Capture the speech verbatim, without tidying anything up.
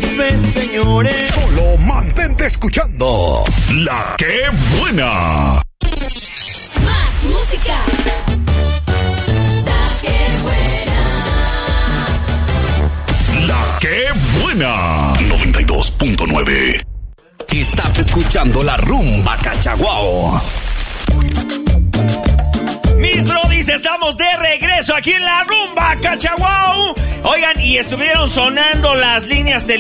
fe, señores. Solo mantente escuchando La Que Buena. Más música. La Que Buena. La Que Buena. noventa y dos punto nueve. Estás escuchando la Rumba Cachaguao. Mis brodis, estamos de regreso aquí en la Rumba Cachaguao. Oigan, y estuvieron sonando las líneas telefónicas